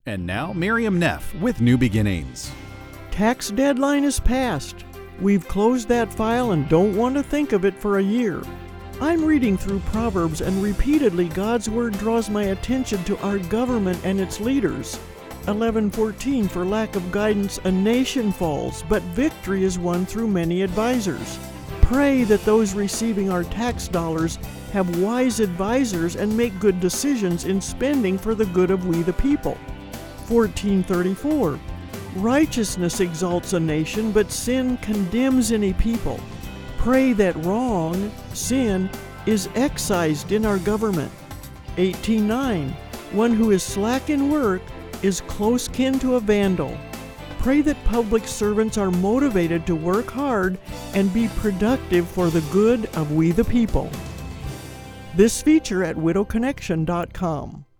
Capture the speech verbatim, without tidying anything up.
And now, Miriam Neff with New Beginnings. Tax deadline is passed. We've closed that file and don't want to think of it for a year. I'm reading through Proverbs, and repeatedly God's Word draws my attention to our government and its leaders. eleven fourteen, for lack of guidance, a nation falls, but victory is won through many advisors. Pray that those receiving our tax dollars have wise advisors and make good decisions in spending for the good of we the people. fourteen thirty-four, righteousness exalts a nation, but sin condemns any people. Pray that wrong, sin, is excised in our government. eighteen nine, one who is slack in work is close kin to a vandal. Pray that public servants are motivated to work hard and be productive for the good of we the people. This feature at widow connection dot com.